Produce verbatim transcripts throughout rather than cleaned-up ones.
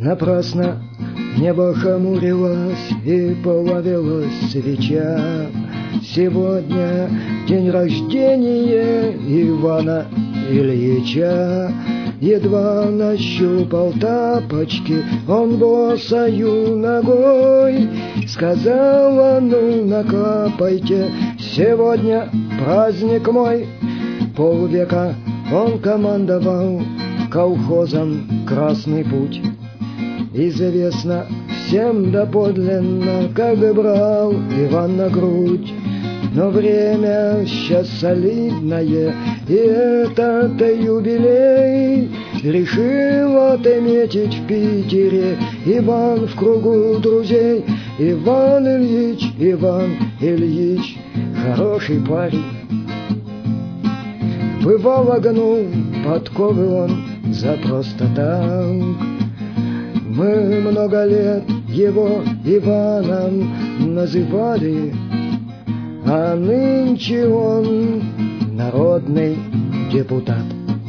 Напрасно небо хмурилось и плавилась свеча. Сегодня день рождения Ивана Ильича. Едва нащупал тапочки он босою ногой, сказала: ну, накапайте, сегодня праздник мой. Полвека он командовал колхозом «Красный путь». Известно всем доподлинно, как брал Иван на грудь. Но время сейчас солидное, и этот юбилей решил отметить в Питере Иван в кругу друзей. Иван Ильич, Иван Ильич, хороший парень. Бывало, гнул подковы он за просто так. Мы много лет его Иваном называли, а нынче он народный депутат.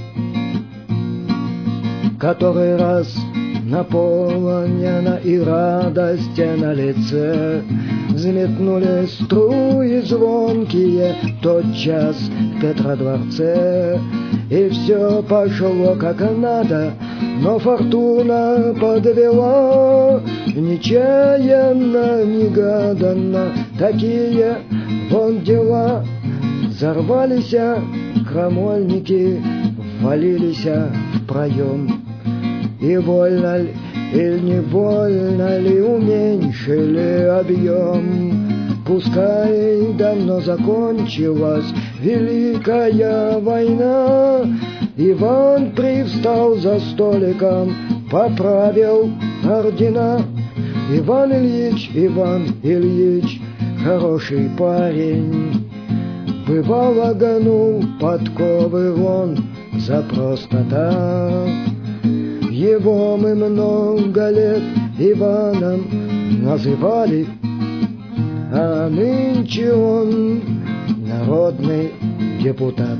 Который раз наполнена и радость на лице, взметнули струи звонкие тотчас в Петродворце. И все пошло как надо, но фортуна подвела. Нечаянно, негаданно такие вон дела. Взорвались крамольники, ввалились в проем. И вольно ли, или невольно ли уменьшили объем. Пускай давно закончилась Великая война, Иван привстал за столиком, поправил ордена. Иван Ильич, Иван Ильич, хороший парень. Бывало, гнул подковы он за просто так. Его мы много лет Иваном называли, а нынче он народный депутат.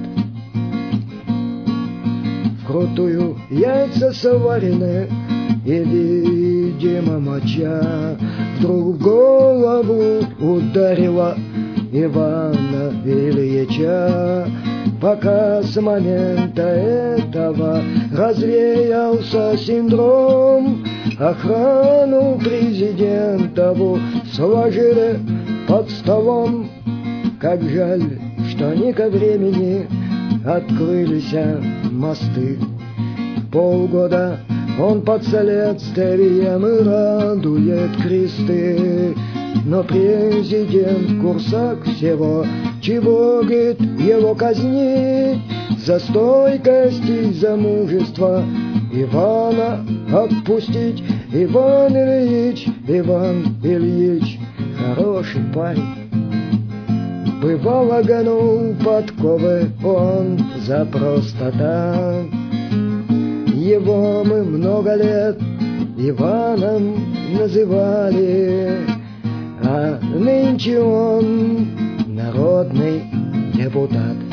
Вкрутую яйца сварены и, видимо, моча вдруг в голову ударила Ивана Ильича. Пока с момента этого развеялся синдром, охрану президентову сложили под столом. Как жаль, что не ко времени открылись мосты. Полгода он под следствием и радует кресты. Но президент Курсак всего, чего, говорит, его казнить за стойкость и за мужество Ивана отпустить. Иван Ильич, Иван Ильич, хороший парень. Бывало, гнул подковы он за просто так. Его мы много лет Иваном называли, а нынче он народный депутат.